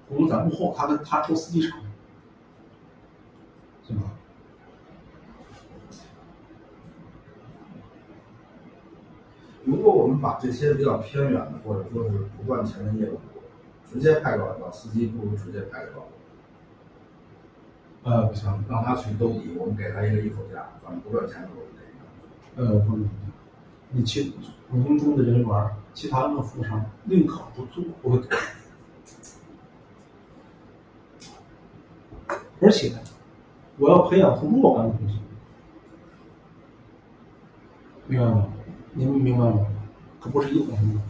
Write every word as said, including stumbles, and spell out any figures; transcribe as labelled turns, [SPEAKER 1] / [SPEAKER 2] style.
[SPEAKER 1] 不如在幕后，他跟他投司机场，是吧？
[SPEAKER 2] 如果我们把这些比较偏远的，或者说是不赚钱的业务直接派过来的话，司机不如直接派给老板。
[SPEAKER 1] 呃，不行，
[SPEAKER 2] 让他去兜底，我们给他一个一口价，反正不赚钱的我们给
[SPEAKER 1] 呃，不能，你其五分钟的人员，其他的服务商宁可不做，我会改。而且，我要培养出若干的东西，明白吗？你们明白吗？可不是一个东西。